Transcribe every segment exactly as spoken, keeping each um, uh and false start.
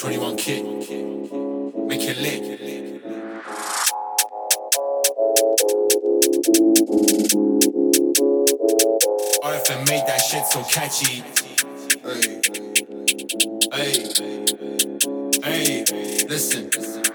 twenty-one kid, make it lit. R F M made that shit so catchy. Hey, hey, hey, listen.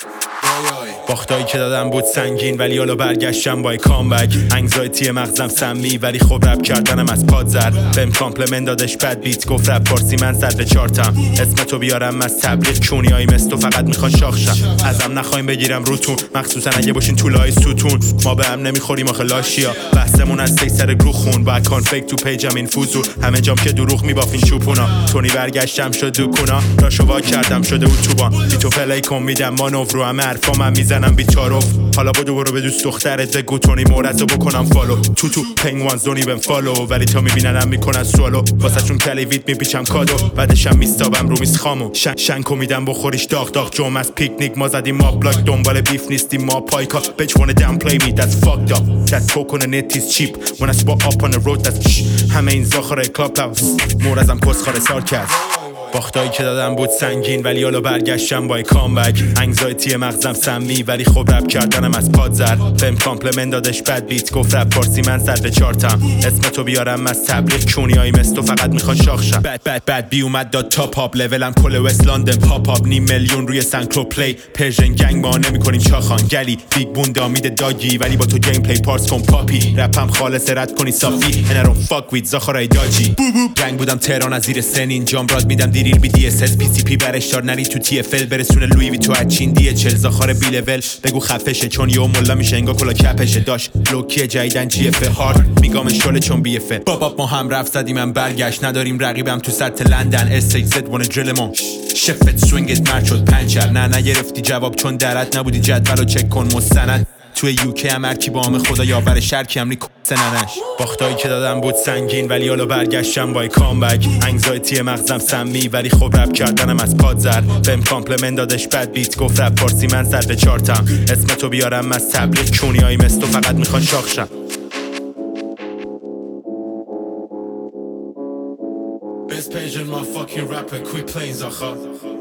باختایی که دادم بود سنگین ولی حالا برگشتم با کامبک. انگزایتی مغزم سمی ولی خب رپ کردنم از پاد زد. بهم کامپلمنت دادش بد بیت گفت رپ پارسی من صدر چارتم. اسم تو بیارم از تبلیغ چونیایی مثل تو فقط میخوان شاخشم. ازم نخوایم بگیرم روتون مخصوصا اگه باشین طولای ستون. ما به هم نمیخوریم آخه لاشیا. بحثمون از سی سر گروه خون با کانفیک تو پیجم این فوزو. همه جام که دروغ میبافین چوپونا. تونی برگشتم شد دکونا راشو وا کردم شده اتوبان. بی تو پلی کن میدم مانور رو همه حرفام میزنم بیچارو. حالا بدو برو به دوست دخترت بگو تونی مورزو بکنم فالو. تو تو پنگوانز دونی بهم فالو ولی تا میبیننم میکنن سوالو. واسه چون کلیویت میپیچم کادو بعدشم میستابم رو میز خامو. شن شنکو میدم بخوریش داغ داغ جوم از پیکنیک ما زدیم ما بلاک دنبال بیف نیستیم ما پایکا. bitch wanna downplay me that's fucked up that coconut is cheap when I spot up on the road that's همه این زاخره کلاب هاوس مورزم پسخاره سار کرد. باختایی که دادم بود سنگین ولی حالا برگشتم با کامبک. انگزایتی مغزم سمی ولی خب رپ کردنم از پاد زد. بهم کامپلمنت دادش بد بیت گفت رپ پارسی من صدر چارتم. اسم تو بیارم از تبلیغ چونیایی مثل تو فقط میخوان شاخشم. بد بد بد بی اومد داد تاپ آپ لولم کل وست لندن پاپ آپ. نیم میلیون روی سنکرو پلی پرژن گنگ ما نمیکنیم چاخان. گلی بیگ بون دامید داگی ولی با تو گیم پلی پارس کن پاپی. رپم خالص رد کنی صافی and I don't fuck with زاخرای داجی. گنگ بودم تهران از زیر سنین جام راد میدم دیریل بی دی اس اس پی سی پی برش دار نری تو تی اف ال برسونه لویی وی تو از چین دی چل. زاخار بی لول بگو خفشه چون یه ملا میشه انگار کلا کپشه. داش لوکی جیدن جی اف هارد میگم شل چون بی اف بابا ما هم رفت زدیم من برگشت نداریم رقیبم تو سطح لندن. اس ایکس زد وان درلمون شفت سوینگت مرد شد پنچر. نه نگرفتی جواب چون درت نبودی جدولو چک کن مستند. توی یوکی هم هرکی با هم خدا یاور شرکی هم ریکو سننش. باختایی که دادم بود سنگین ولی حالا برگشتم با کامبک. انگزایتی مغزم سمی ولی خب رپ کردنم از پاد زد. بهم کامپلمنت دادش بد بیت گفت رپ پارسی من صدر چارتم. اسم تو بیارم از تبلیغ چونیایی مثل تو فقط میخوان شاخشم. Best page in my fucking rapper quit playing زاخا.